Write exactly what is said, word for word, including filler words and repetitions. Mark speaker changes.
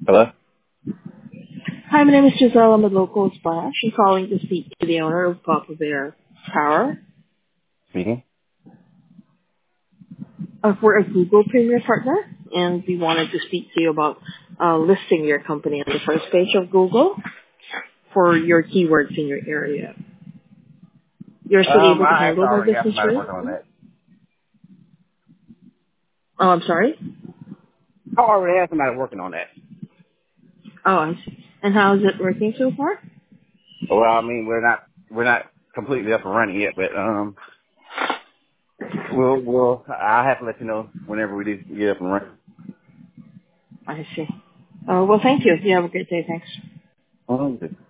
Speaker 1: Hello?
Speaker 2: Hi, my name is Giselle. I'm a local splash. I'm calling to speak to the owner of Papa Bear Power.
Speaker 1: Speaking?
Speaker 2: Uh, we're a Google Premier partner, and we wanted to speak to you about uh, listing your company on the first page of Google for your keywords in your area. You're still
Speaker 1: Um,
Speaker 2: able to
Speaker 1: I actually
Speaker 2: handle my
Speaker 1: already have
Speaker 2: business
Speaker 1: somebody
Speaker 2: for you?
Speaker 1: working on that.
Speaker 2: Oh, I'm sorry?
Speaker 1: I already have somebody working on that.
Speaker 2: Oh, I see. And how is it working so far?
Speaker 1: Well, I mean, we're not, we're not completely up and running yet, but, um, we'll, we'll, I'll have to let you know whenever we do get up and running.
Speaker 2: I see. Uh, well, thank you. You have a great day. Thanks.
Speaker 1: Um,